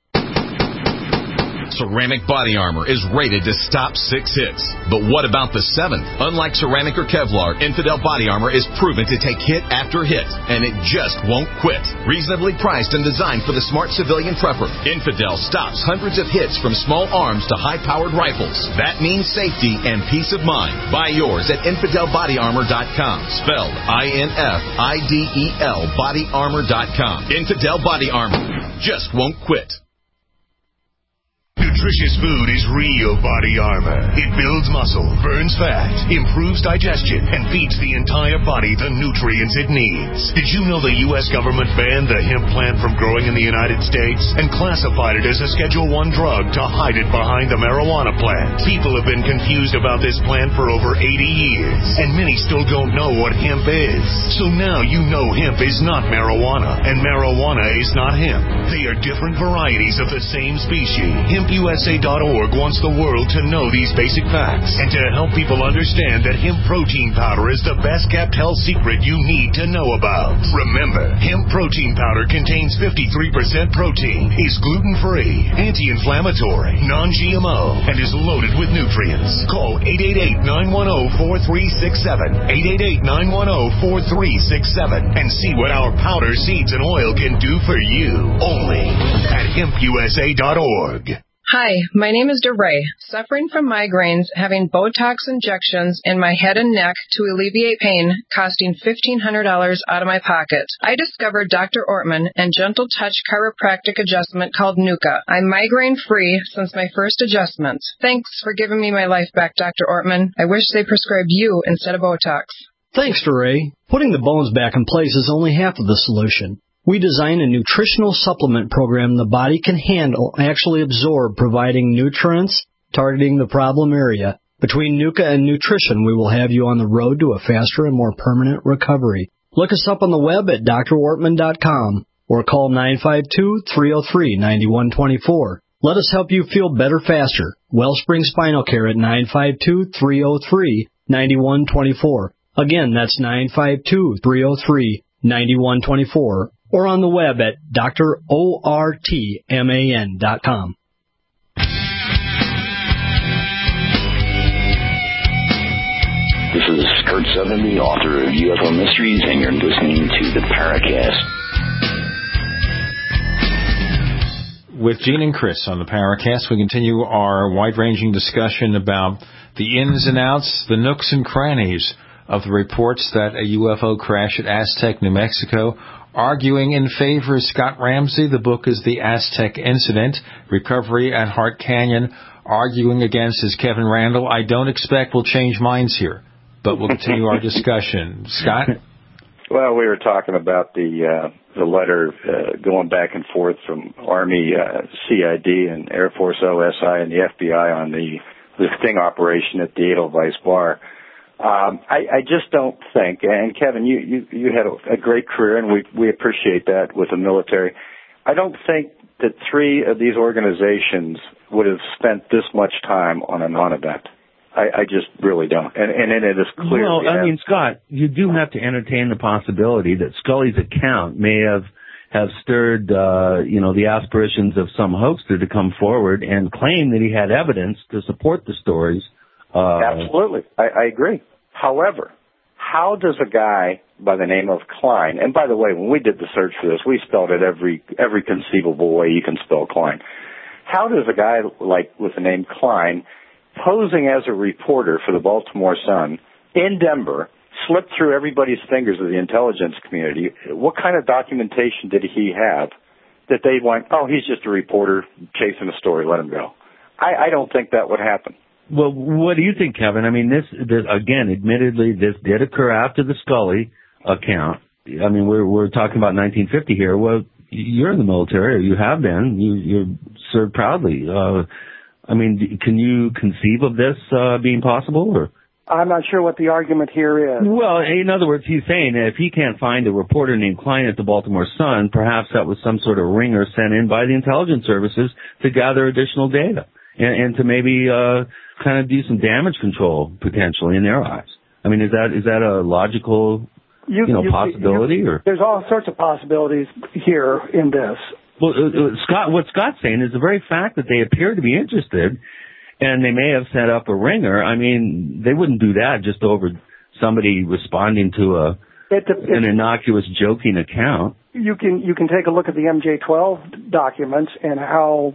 Ceramic body armor is rated to stop six hits. But what about the seventh? Unlike ceramic or Kevlar, Infidel body armor is proven to take hit after hit, and it just won't quit. Reasonably priced and designed for the smart civilian prepper, Infidel stops hundreds of hits from small arms to high-powered rifles. That means safety and peace of mind. Buy yours at infidel body armor dot com, spelled I N F I D E L body armor dot com. Infidel body armor just won't quit. nutritious food is real body armor. It builds muscle, burns fat, improves digestion, and feeds the entire body the nutrients it needs. Did you know the U S government banned the hemp plant from growing in the United States and classified it as a Schedule one drug to hide it behind the marijuana plant? People have been confused about this plant for over eighty years, and many still don't know what hemp is. So now you know hemp is not marijuana, and marijuana is not hemp. They are different varieties of the same species. hemp u s a dot org wants the world to know these basic facts and to help people understand that hemp protein powder is the best kept health secret you need to know about. Remember, hemp protein powder contains fifty-three percent protein, is gluten-free, anti-inflammatory, non-G M O, and is loaded with nutrients. Call eight eight eight, nine one zero, four three six seven, eight eight eight, nine one zero, four three six seven, and see what our powder, seeds, and oil can do for you. Only at hemp u s a dot org. Hi, my name is DeRay, suffering from migraines, having Botox injections in my head and neck to alleviate pain, costing fifteen hundred dollars out of my pocket. I discovered Doctor Ortman and Gentle Touch chiropractic adjustment called Nuka. I'm migraine-free since my first adjustment. Thanks for giving me my life back, Doctor Ortman. I wish they prescribed you instead of Botox. Thanks, DeRay. Putting the bones back in place is only half of the solution. We design a nutritional supplement program the body can handle, actually absorb, providing nutrients, targeting the problem area. Between Nuka and nutrition, we will have you on the road to a faster and more permanent recovery. Look us up on the web at d r ortman dot com or call nine five two, three oh three, nine one two four. Let us help you feel better faster. Wellspring Spinal Care at nine five two, three oh three, nine one two four. Again, that's nine five two, three oh three, nine one two four. Or on the web at d r ortman dot com. This is Kurt Sutherland, the author of U F O Mysteries, and you're listening to the Paracast. With Gene and Chris on the Paracast, we continue our wide-ranging discussion about the ins and outs, the nooks and crannies of the reports that a U F O crash at Aztec, New Mexico. Arguing in favor of Scott Ramsey, the book is The Aztec Incident, Recovery at Hart Canyon. Arguing against is Kevin Randall. I don't expect we'll change minds here, but we'll continue our discussion. Scott? Well, we were talking about the uh, the letter uh, going back and forth from Army uh, C I D and Air Force O S I and the F B I on the, the sting operation at the Edelweiss Bar. Um, I, I just don't think, and Kevin, you, you, you had a, a great career, and we, we appreciate that with the military. I don't think that three of these organizations would have spent this much time on a non-event. I, I just really don't. And, and it is clear. Well, I mean, Scott, you do have to entertain the possibility that Scully's account may have have stirred, uh, you know, the aspirations of some hoaxer to come forward and claim that he had evidence to support the stories. Uh, Absolutely. I, I agree. However, how does a guy by the name of Klein, and by the way, when we did the search for this, we spelled it every every conceivable way you can spell Klein. How does a guy like with the name Klein, posing as a reporter for the Baltimore Sun in Denver, slip through everybody's fingers of the intelligence community? What kind of documentation did he have that they went, oh, he's just a reporter chasing a story, let him go? I, I don't think that would happen. Well, what do you think, Kevin? I mean, this, this again, admittedly, this did occur after the Scully account. I mean, we're we're talking about nineteen fifty here. Well, you're in the military, or you have been. You you served proudly. Uh, I mean, can you conceive of this uh, being possible? Or I'm not sure what the argument here is. Well, in other words, he's saying that if he can't find a reporter named Klein at the Baltimore Sun, perhaps that was some sort of ringer sent in by the intelligence services to gather additional data and, and to maybe uh, kind of do some damage control potentially in their eyes. I mean, is that is that a logical, you, you know, you, possibility? You, or there's all sorts of possibilities here in this. Well, uh, Scott, what Scott's saying is the very fact that they appear to be interested, and they may have set up a ringer. I mean, they wouldn't do that just over somebody responding to a it, it, an innocuous joking account. You can you can take a look at the M J twelve documents and how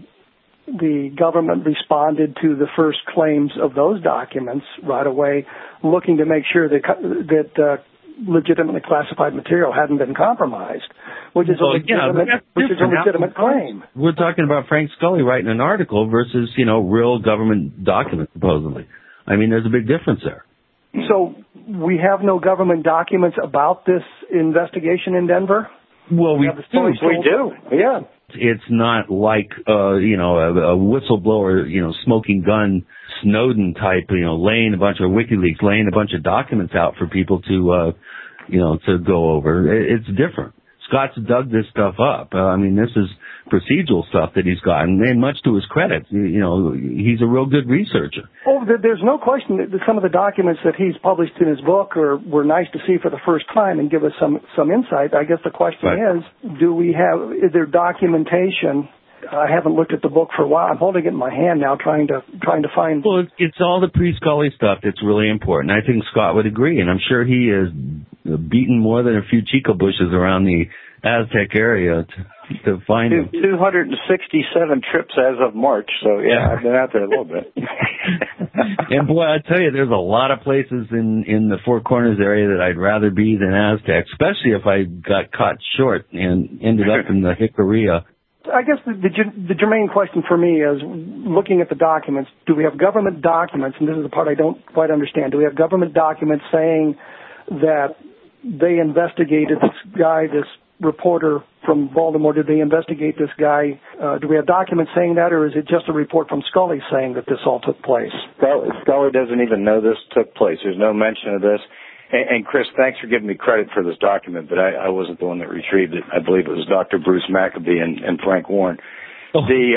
the government responded to the first claims of those documents right away, looking to make sure that that uh, legitimately classified material hadn't been compromised, which is well, a legitimate, yeah, which is a legitimate claim. We're talking about Frank Scully writing an article versus, you know, real government documents, supposedly. I mean, there's a big difference there. So we have no government documents about this investigation in Denver? Well, we, we do. We do, yeah. It's not like, uh, you know, a, a whistleblower, you know, smoking gun Snowden type, you know, laying a bunch of WikiLeaks, laying a bunch of documents out for people to, uh, you know, to go over. It's different. Scott's dug this stuff up. Uh, I mean, this is procedural stuff that he's gotten, and much to his credit, you know, he's a real good researcher. Oh, there's no question that some of the documents that he's published in his book are were nice to see for the first time and give us some some insight. I guess the question right. is, do we have is there documentation? I haven't looked at the book for a while. I'm holding it in my hand now, trying to trying to find. Well, it's all the pre-Scully stuff that's really important. I think Scott would agree, and I'm sure he has beaten more than a few Chico bushes around the Aztec area to, to find him. two hundred sixty-seven trips as of March, so yeah, yeah. I've been out there a little bit. And boy, I tell you, there's a lot of places in in the Four Corners area that I'd rather be than Aztec, especially if I got caught short and ended up in the Jicarilla. I guess the, the, the germane question for me is, looking at the documents, do we have government documents, and this is the part I don't quite understand, do we have government documents saying that they investigated this guy, this reporter from Baltimore, did they investigate this guy? Uh, do we have documents saying that, or is it just a report from Scully saying that this all took place? Scully doesn't even know this took place. There's no mention of this. And, and Chris, thanks for giving me credit for this document, but I, I wasn't the one that retrieved it. I believe it was Doctor Bruce Maccabee and, and Frank Warren. Oh. The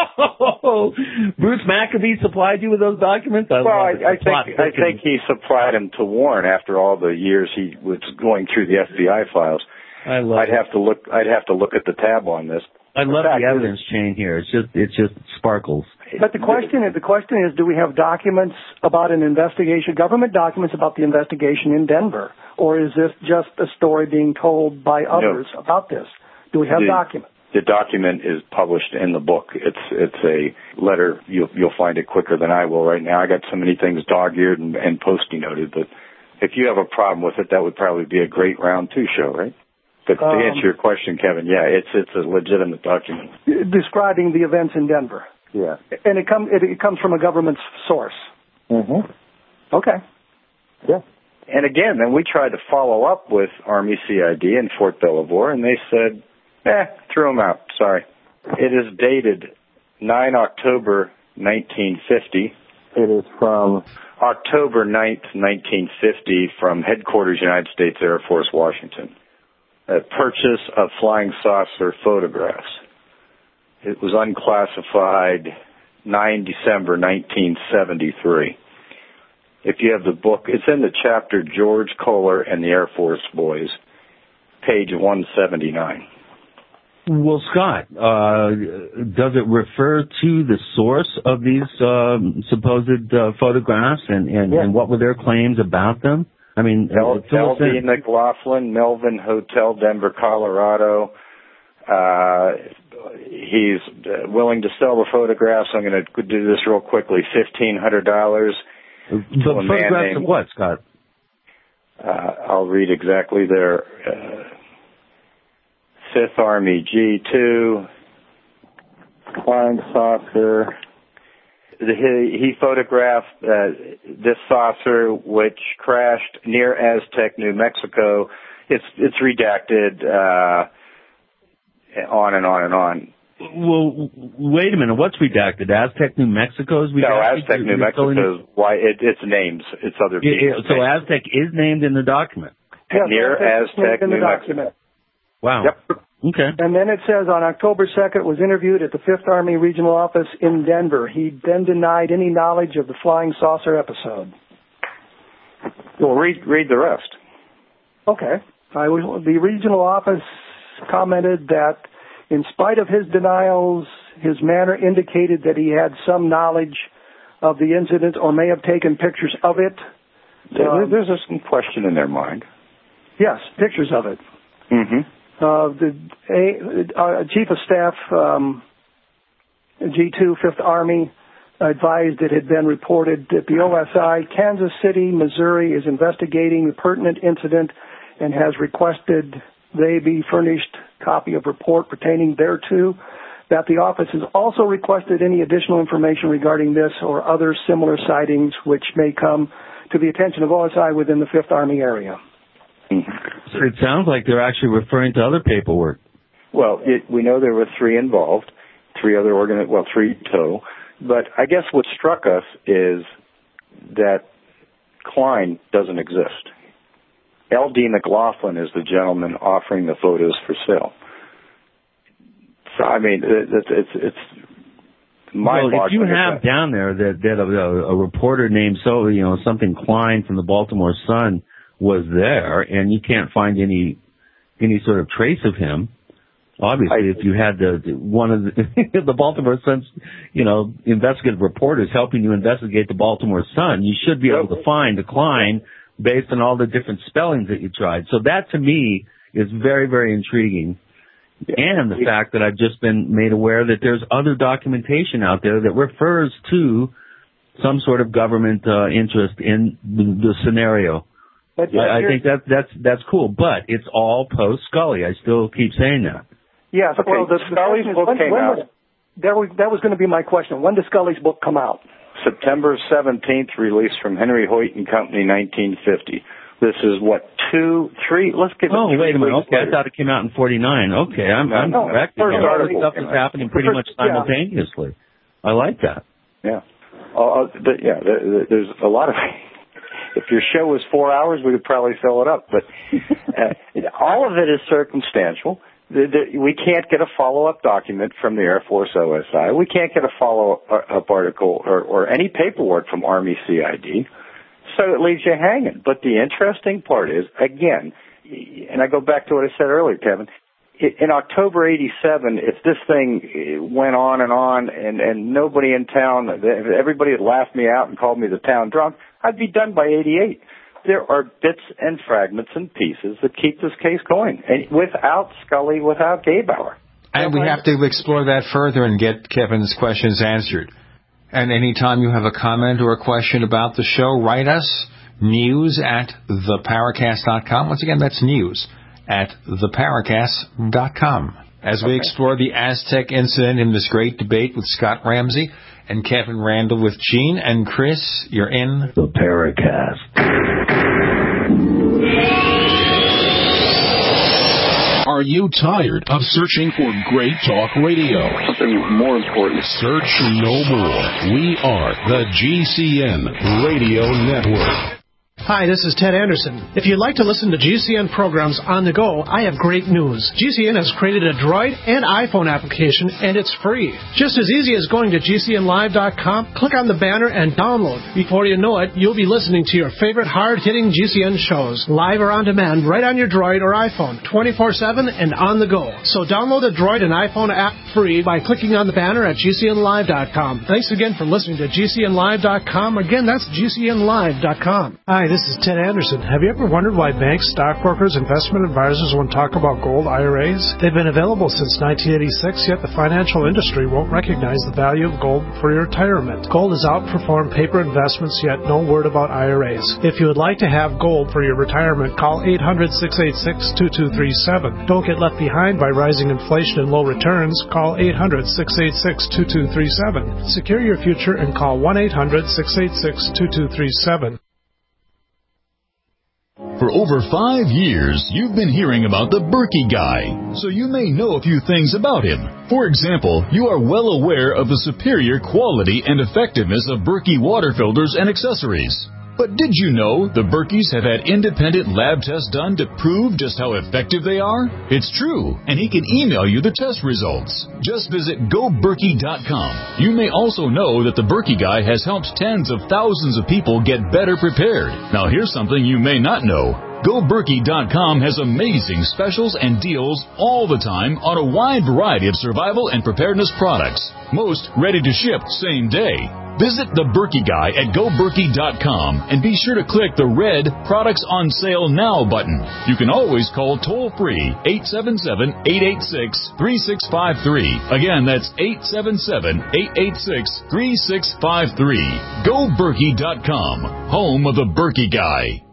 uh, Bruce Maccabee supplied you with those documents? I well, I, I think I think he supplied them to Warren after all the years he was going through the F B I files. I love I'd it. have to look. I'd have to look at the tab on this. I love the evidence chain here. It's just it's just sparkles. But the question is, the question is, do we have documents about an investigation, government documents about the investigation in Denver, or is this just a story being told by others no. about this? Do we have the, documents? The document is published in the book. It's it's a letter. You'll you'll find it quicker than I will right now. I got so many things dog-eared and, and post-it noted, but if you have a problem with it, that would probably be a great round two show, right? But to um, answer your question, Kevin, yeah, it's it's a legitimate document describing the events in Denver. Yeah, and it comes it, it comes from a government source. Mm-hmm. Okay. Yeah. And again, then we tried to follow up with Army C I D in Fort Belvoir, and they said, "Eh, threw them out. Sorry." It is dated nine October nineteen fifty. It is from October ninth, nineteen fifty, from Headquarters, United States Air Force, Washington. A purchase of flying saucer photographs. It was unclassified nine December nineteen seventy-three. If you have the book, it's in the chapter George Kohler and the Air Force Boys, page one seventy-nine. Well, Scott, uh, does it refer to the source of these um, supposed uh, photographs, and, and, yeah. and what were their claims about them? I mean, L V McLaughlin, Melvin Hotel, Denver, Colorado. Uh, he's uh, willing to sell the photographs. I'm going to do this real quickly. Fifteen hundred dollars. The photographs named, of what, Scott? Uh, I'll read exactly there. Uh, Fifth Army G two, flying saucer. He, he photographed uh, this saucer, which crashed near Aztec, New Mexico. It's it's redacted, uh, on and on and on. Well, wait a minute. What's redacted? Aztec, New Mexico is redacted? No, Aztec, New Mexico is why it, it's names. It's other people. So Aztec is named in the document. Yes, near Aztec, in the New document. Mexico. Wow. Yep. Okay. And then it says on October second was interviewed at the Fifth Army Regional Office in Denver. He then denied any knowledge of the flying saucer episode. Well, read read the rest. Okay. I was, the regional office commented that in spite of his denials, his manner indicated that he had some knowledge of the incident or may have taken pictures of it. Um, There's some question in their mind. Yes, pictures of it. Mm-hmm. Uh, the a, uh, Chief of Staff, um, G two, Fifth Army, advised it had been reported that the O S I, Kansas City, Missouri, is investigating the pertinent incident and has requested they be furnished copy of report pertaining thereto, that the office has also requested any additional information regarding this or other similar sightings which may come to the attention of O S I within the Fifth Army area. So it sounds like they're actually referring to other paperwork. Well, it, we know there were three involved, three other organ, well, three total. But I guess what struck us is that Klein doesn't exist. L D McLaughlin is the gentleman offering the photos for sale. So I mean, it's it's, it's my. Well, if you have down there that that a, a reporter named so you know something Klein from the Baltimore Sun was there, and you can't find any any sort of trace of him. Obviously, I, if you had the one of the, the Baltimore Sun's, you know, investigative reporters helping you investigate the Baltimore Sun, you should be able to find the Klein based on all the different spellings that you tried. So that, to me, is very, very intriguing. And the fact that I've just been made aware that there's other documentation out there that refers to some sort of government uh, interest in the, the scenario. But, yeah, I, I think that that's that's cool, but it's all post Scully. I still keep saying that. Yes, okay. Well, the Scully's book when, came when out. Was, that was, that was going to be my question. When did Scully's book come out? September seventeenth, released from Henry Hoyt and Company, nineteen fifty. This is what, two, three, let's get Oh, wait a minute. Okay, later. I thought it came out in forty-nine. Okay, I'm, no, I'm no, correct. First All article this stuff is happening pretty first, much simultaneously. Yeah. I like that. Yeah. Uh, but yeah, there, there's a lot of... If your show was four hours, we could probably fill it up. But uh, all of it is circumstantial. The, the, we can't get a follow-up document from the Air Force O S I. We can't get a follow-up article or, or any paperwork from Army C I D. So it leaves you hanging. But the interesting part is, again, and I go back to what I said earlier, Kevin, in October eighty-seven, if this thing went on and on and, and nobody in town, everybody had laughed me out and called me the town drunk, I'd be done by eighty-eight. There are bits and fragments and pieces that keep this case going. And without Scully, without Gabauer. And we have to explore that further and get Kevin's questions answered. And anytime you have a comment or a question about the show, write us, news at the paracast dot com. Once again, that's news at the paracast dot com. As we okay. explore the Aztec incident in this great debate with Scott Ramsey and Kevin Randall with Gene and Chris, you're in the Paracast. Are you tired of searching for great talk radio? Something more important. Search no more. We are the G C N Radio Network. Hi, this is Ted Anderson. If you'd like to listen to G C N programs on the go, I have great news. G C N has created a Droid and iPhone application, and it's free. Just as easy as going to G C N live dot com, click on the banner, and download. Before you know it, you'll be listening to your favorite hard-hitting G C N shows, live or on demand, right on your Droid or iPhone, twenty-four seven and on the go. So download the Droid and iPhone app free by clicking on the banner at G C N live dot com. Thanks again for listening to G C N live dot com. Again, that's G C N live dot com. Hi, this is Ted Anderson. Have you ever wondered why banks, stockbrokers, investment advisors won't talk about gold I R As? They've been available since nineteen eighty-six, yet the financial industry won't recognize the value of gold for your retirement. Gold has outperformed paper investments, yet no word about I R As. If you would like to have gold for your retirement, call eight hundred, six eight six, two two three seven. Don't get left behind by rising inflation and low returns. Call eight hundred, six eight six, two two three seven. Secure your future and call one eight hundred, six eight six, two two three seven. For over five years, you've been hearing about the Berkey Guy, so you may know a few things about him. For example, you are well aware of the superior quality and effectiveness of Berkey water filters and accessories. But did you know the Berkeys have had independent lab tests done to prove just how effective they are? It's true, and he can email you the test results. Just visit go berkey dot com. You may also know that the Berkey Guy has helped tens of thousands of people get better prepared. Now here's something you may not know. go berkey dot com has amazing specials and deals all the time on a wide variety of survival and preparedness products. Most ready to ship same day. Visit the Berkey Guy at go berkey dot com and be sure to click the red Products on Sale Now button. You can always call toll-free eight seven seven, eight eight six, three six five three. Again, that's eight seven seven, eight eight six, three six five three. go berkey dot com, home of the Berkey Guy.